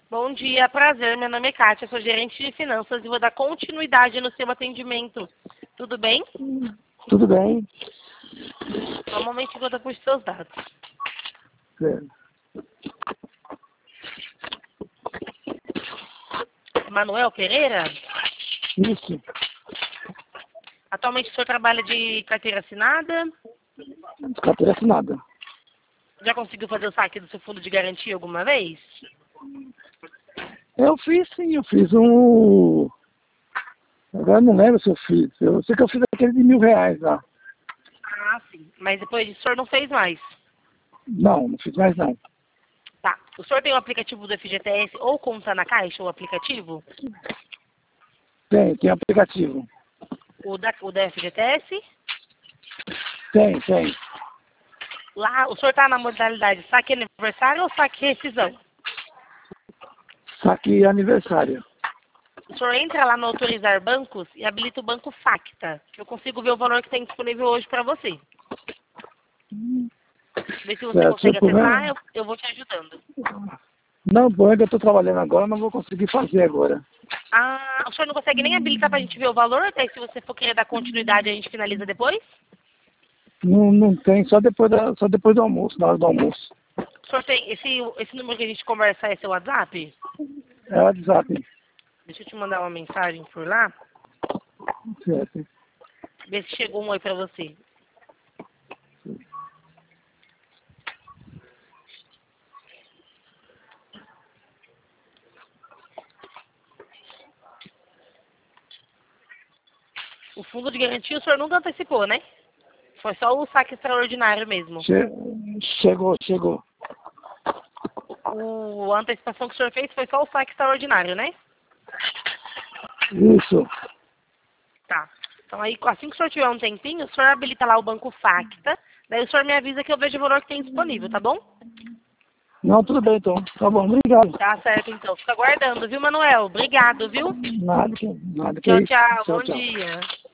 Bom dia, prazer. Meu nome é Kátia, sou gerente de finanças e vou dar continuidade no seu atendimento. Tudo bem? Tudo bem. Normalmente eu vou dar por seus dados. Certo. Manuel Pereira? Isso. Atualmente o senhor trabalha de carteira assinada? Carteira assinada. Já conseguiu fazer o saque do seu fundo de garantia alguma vez? Eu fiz sim, eu fiz um... Agora não lembro se eu fiz. Eu sei que eu fiz aquele de R$ 1.000 lá. Ah, sim. Mas depois disso o senhor não fez mais? Não fiz mais não. Tá. O senhor tem o aplicativo do FGTS ou conta na Caixa, o aplicativo? Tem aplicativo. O da FGTS? Tem. Lá, o senhor está na modalidade saque aniversário ou saque rescisão? Saque aniversário. O senhor entra lá no autorizar bancos e habilita o banco Facta, que eu consigo ver o valor que tem disponível hoje para você. Vê se você Certo, consegue deixa eu acessar, ver. eu vou te ajudando. Não, bom, ainda estou trabalhando agora, não vou conseguir fazer agora. Ah, o senhor não consegue nem habilitar para a gente ver o valor? Daí se você for querer dar continuidade, a gente finaliza depois? Não tem, só depois do almoço, na hora do almoço. O senhor tem esse número que a gente conversa é seu WhatsApp? É o WhatsApp. Deixa eu te mandar uma mensagem por lá. Certo. Ver se chegou um oi para você. O fundo de garantia o senhor nunca antecipou, né? Foi só o saque extraordinário mesmo. Chegou. A antecipação que o senhor fez foi só o saque extraordinário, né? Isso. Tá. Então aí, assim que o senhor tiver um tempinho, o senhor habilita lá o banco Facta, daí o senhor me avisa que eu vejo o valor que tem disponível, tá bom? Não, tudo bem então. Tá bom, obrigado. Tá certo, então. Fica aguardando, viu, Manuel? Obrigado, viu? Nada que é Tchau, isso. tchau. Tchau, Bom tchau. dia.